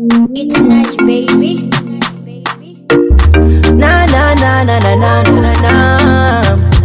It's nice, baby. Na na na na na na na na.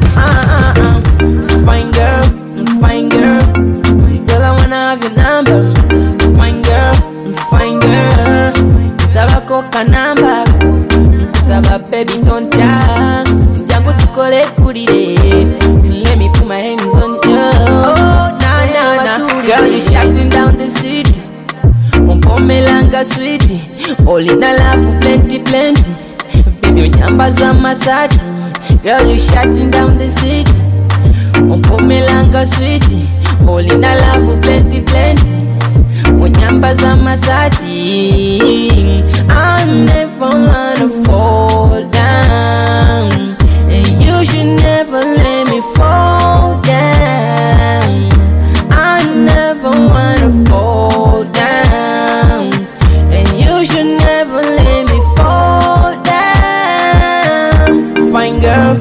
Fine girl, fine girl. Girl, I wanna have your number. Fine girl. Saba koka number. Saba baby don't ya. Jango tukole kurire. Let me put my hands on you. Oh na na na. Girl, you shutting down the city. Umpomelanga sweetie. All in a love plenty. Baby unyambaza masati. Girl, you shutting down the city. Umpomelanga sweetie. All in a love plenty. Unyambaza masati. I'm never gonna fall down, and you should never let me fall down. I never wanna fall down, and you should never let me fall down. Fine girl,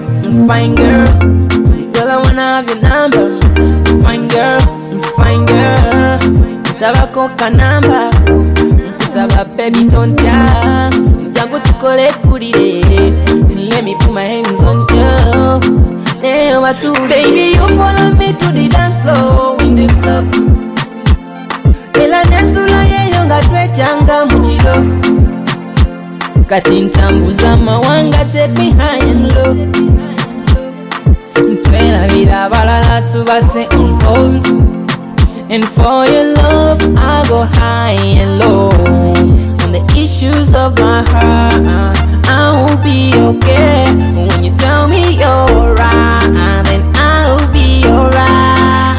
girl, I wanna have your number. Fine girl, saba koka number. Saba baby don't ya. Jango tukole kurire. Let me put my hands on you. Never too baby, you follow me to the dance floor in the club. Ela nesula ye yonga twechanga muchilo. Kati ntambuza mawanga, take me high and low. Twela vida balala tubase on hold. And for your love, I go high and low. On the issues of my heart, I will be okay. When you tell me you're right, then I'll be alright.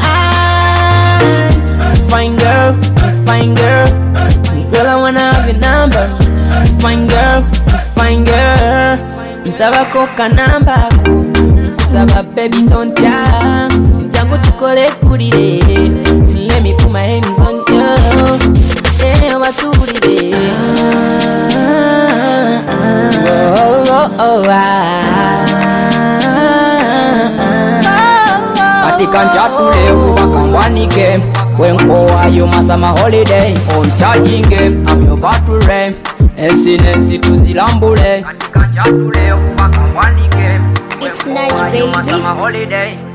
Fine girl, girl, I wanna have your number. Fine girl, saba koka number. Saba baby don't ya. Jango tukole kurire. Let me put my hands on you. Yeah, what to do? Katika tule wakangwani game. When are you masama holiday? On charging game, I'm your battle ram. Ensi tuzilambule. Katika tule wakangwani game. It's nice, baby. Holiday.